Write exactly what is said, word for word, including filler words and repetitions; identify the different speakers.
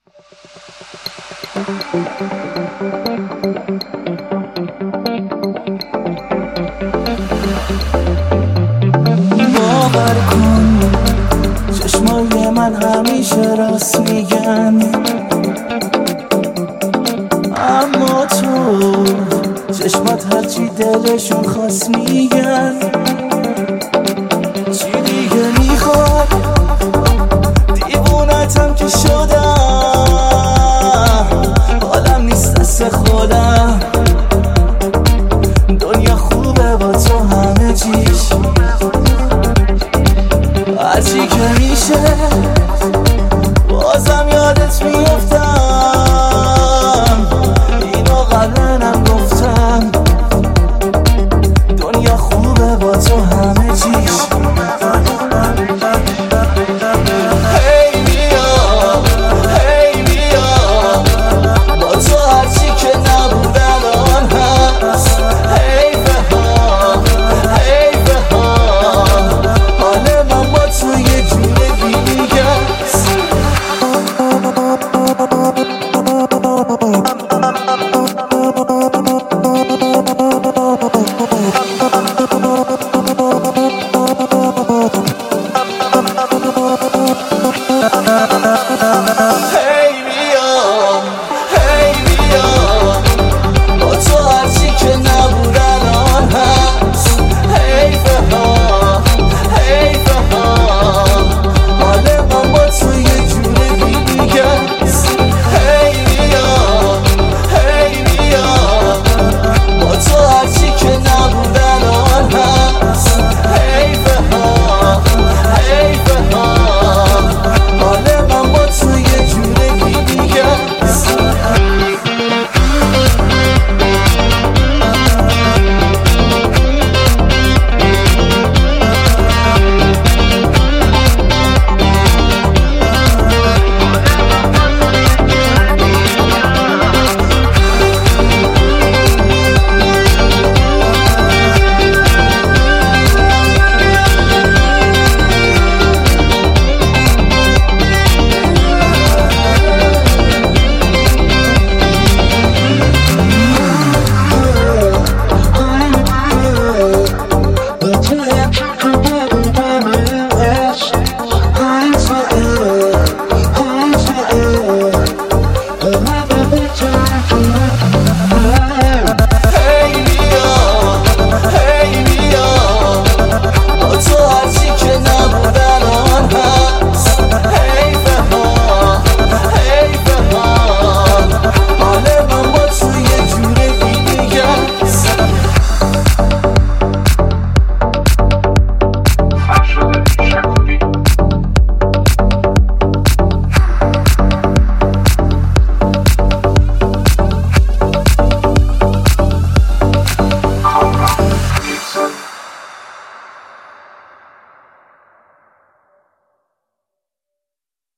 Speaker 1: باور کن چشمای من همیشه راست میگن، اما تو چشمات هرچی دلشون خواست میگن. چی دیگه میخواد؟ دیوونتم که شدم، حالم نیست دست خودم. دنیا خوبه با تو همه چیش، هرچی که میشه بازم یادت میفتم.